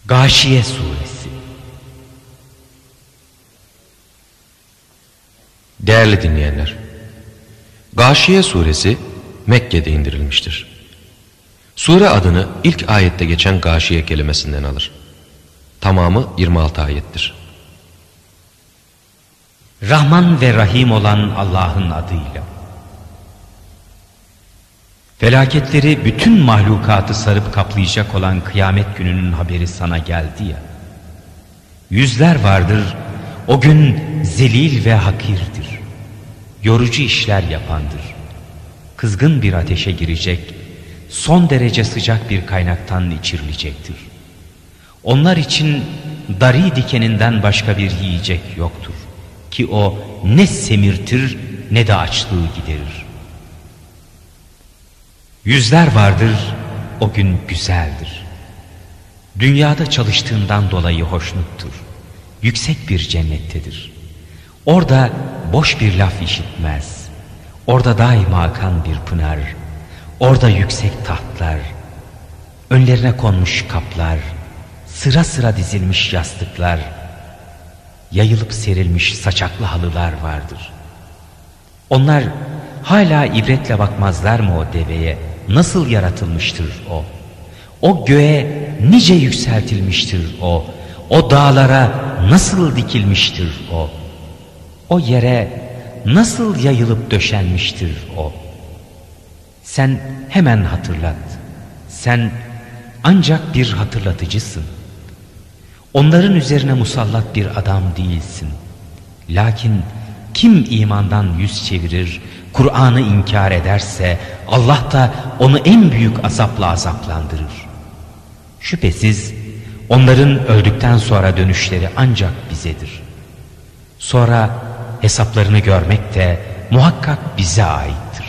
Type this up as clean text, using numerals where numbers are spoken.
Gâşiye Suresi. Değerli dinleyenler, Gâşiye Suresi Mekke'de indirilmiştir. Sure adını ilk ayette geçen gâşiye kelimesinden alır. Tamamı 26 ayettir. Rahman ve Rahim olan Allah'ın adıyla. Felaketleri bütün mahlukatı sarıp kaplayacak olan kıyamet gününün haberi sana geldi ya. Yüzler vardır, o gün zelil ve hakirdir. Yorucu işler yapandır. Kızgın bir ateşe girecek, son derece sıcak bir kaynaktan içirilecektir. Onlar için dari dikeninden başka bir yiyecek yoktur ki o ne semirtir ne de açlığı giderir. Yüzler vardır, o gün güzeldir. Dünyada çalıştığından dolayı hoşnuttur. Yüksek bir cennettedir. Orada boş bir laf işitmez. Orada daima akan bir pınar. Orada yüksek tahtlar, önlerine konmuş kaplar, sıra sıra dizilmiş yastıklar, yayılıp serilmiş saçaklı halılar vardır. Onlar hala ibretle bakmazlar mı o deveye? Nasıl yaratılmıştır o? O göğe nice yükseltilmiştir o? O dağlara nasıl dikilmiştir o? O yere nasıl yayılıp döşenmiştir o? Sen hemen hatırlat. Sen ancak bir hatırlatıcısın. Onların üzerine musallat bir adam değilsin. Lakin kim imandan yüz çevirir, Kur'an'ı inkar ederse Allah da onu en büyük azapla azaplandırır. Şüphesiz onların öldükten sonra dönüşleri ancak bizedir. Sonra hesaplarını görmek de muhakkak bize aittir.